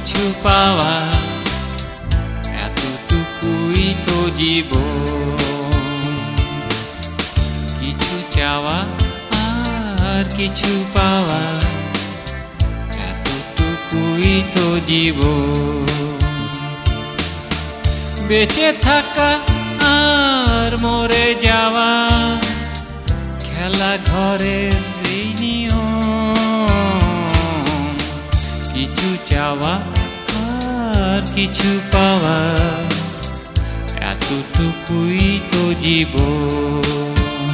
কিছু পাওয়া, এতটুকুই তো জীবন। কিছু চাওয়া আর কিছু পাওয়া, এতটুকুই তো জীবন। বেঁচে থাকা আর মরে যাওয়া, খেলা ঘরের এই নিয়ম। কিছু চাওয়া আর কিছু পাওয়া, এতটুকুই তো জীবন।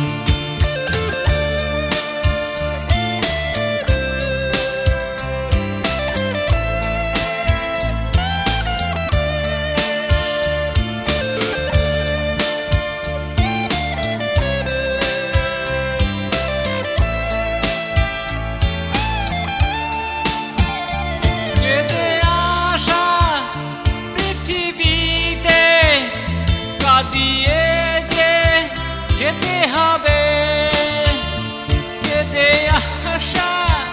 যেতে হবে যেতে আসা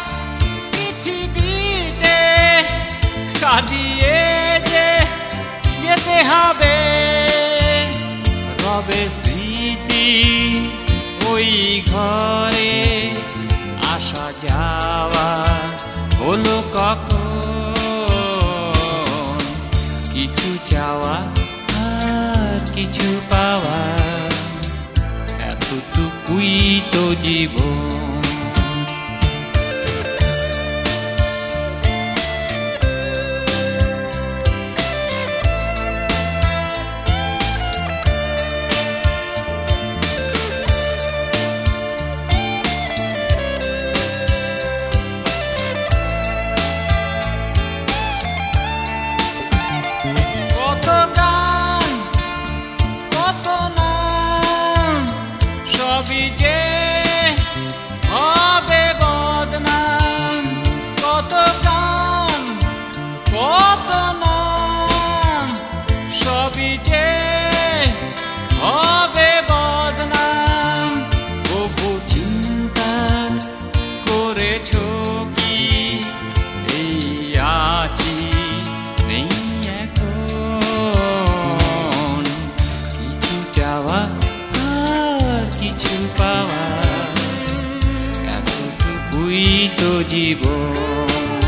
পৃথিবীতে, কাঁদিয়ে যে যেতে হবে। রবে স্মৃতি ওই ঘরে, আসা যাওয়া হলো কখন। কিছু চাওয়া আর কিছু পাওয়া, এতটুকুই তো জীবন। কত গান কত নাম, সবই যে হবে বদনাম। কত গান কত নাম, সবই যে হবে বদনাম। তবু চিন্তা করেছো কি এই আছি নেই এখন। কিছু চাওয়া আর কিছু পাওয়া, এতটুকুই তো জীবন।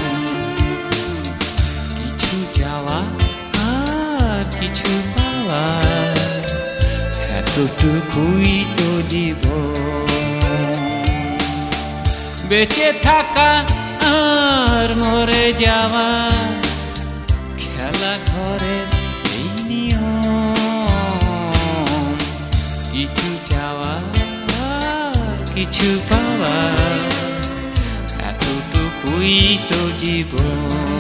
কিছু চাওয়া আর কিছু পাওয়া, এতটুকুই তো জীবন। বেঁচে থাকা আর মরে যাওয়া, খেলা ঘরের এই নিয়ম। কিছু চাওয়া আর কিছু পাওয়া, এতটুকুই তো জীবন।